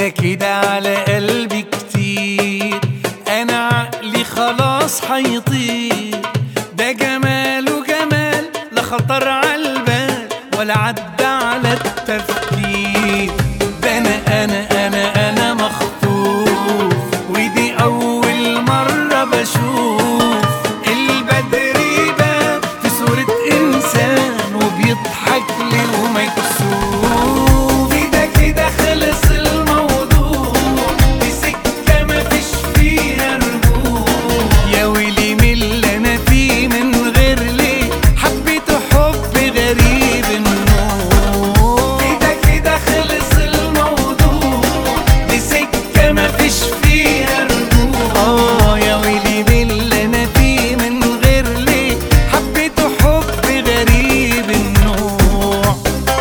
ده كده على قلبي كتير، انا عقلي خلاص هيطير. ده جماله جمال لا خطر عالبال ولا عدى على التفكير. ده انا مخطوف، ودي اول مرة بشوف البدر يبان في صورة انسان وبيضحك لي ومكسوف. كده خلص الموضوع، دي سكة مفيش فيها رجوع. يا ويلي من اللي انا فيه من غير ليه حبيته حب غريب النوع. كده خلص الموضوع، دي سكة مفيش فيها رجوع. يا ويلي من اللي انا فيه من غير ليه حبيته حب غريب النوع.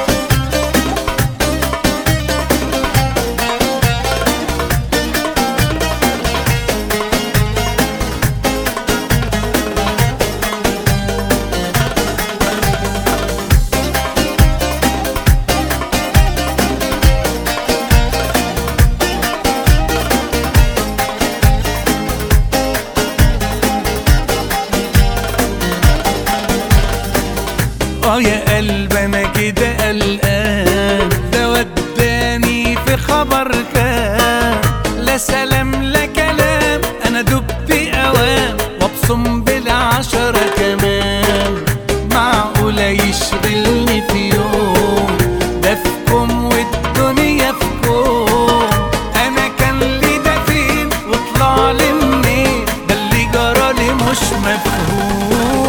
يا قلب انا كده قلقان، ده وداني في خبر كان. لا سلام لا كلام، انا دبت اوام وابصم بالعشرة كمان. معقولة يشغلني في يوم، ده في كوم والدنيا في كوم. انا كان لي ده فين وطلع لي منين؟ ده اللي جرالي مش مفهوم.